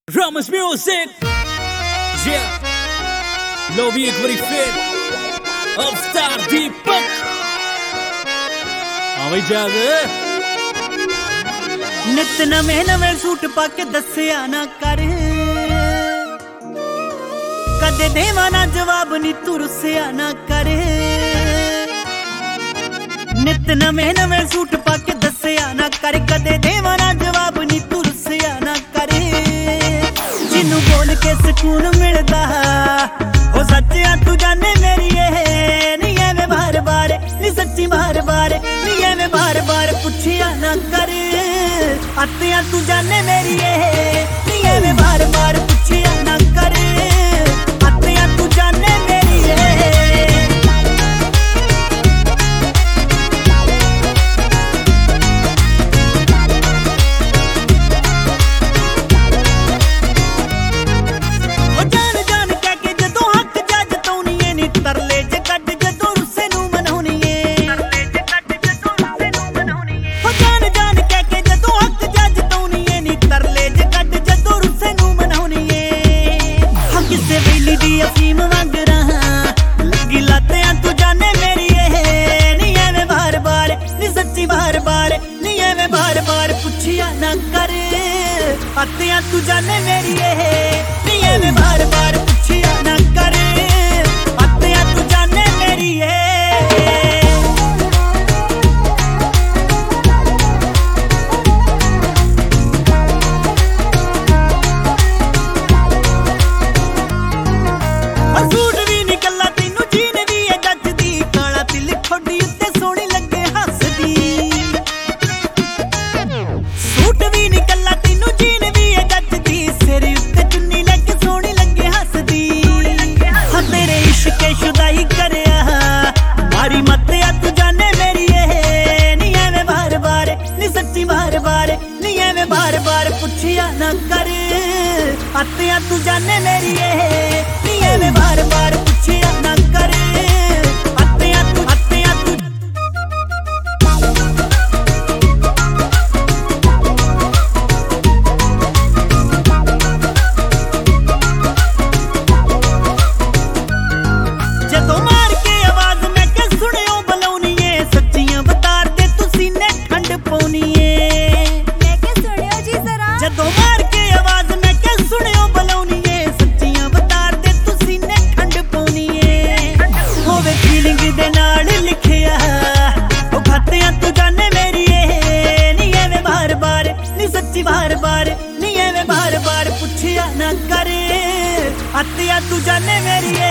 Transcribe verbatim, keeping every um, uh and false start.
Ramos Music, yeah, लो भी एक बारी फिर अवतार दीपक आवे जाद नित नवे नवे सूट पाके दस्या ना कर कदे देवा ना जवाब नी तू रुसिया ना कर नित नवे नवे सूट पाके दस्या ना कर कदे देवा ना जवाब नी तू रुसिया ना कर जिन्नू बोल के सुकून मिलदा ओ सच्चिया तू जाने मेरी ए नी एवें बार बार नी सच्ची बार बार नी एवें बार बार पुछिया ना कर आतिया तू जाने मेरी ए नी एवें बार बार पुछिया ना कर आतिया तू जाने मेरी ए अफीम वांग रहा लगी लातियां तू जाने मेरी ए नी एवें बार बार नी सच्ची बार बार नी एवें बार बार पुछिया ना कर आतियां तू जाने मेरी ए नी एवें बार बार पुछिया ना कर आतियां तू जाने मेरी ए बार बार पुछिया ना कर आतियां तू जाने मेरी ए नी एवें बार बार पुछिया ना कर आतियां तू आतियां तू जदों मार के आवाज मैं के सुनियो बलौनी ए सच्चियां बता दे तू सीने ठंड पौनी ए जदों मार के आवाज मैं क्या सुनियो बलौनी ए सच्चियां बता दे तू सीने ठंड पौनी ए होवे फीलिंग दे नाल लिखिया ओ खातियां तू जाने मेरी ए नी एवें बार बार नी सच्ची बार बार नी एवें बार बार पुछिया ना कर आतियां तू जाने मेरी ए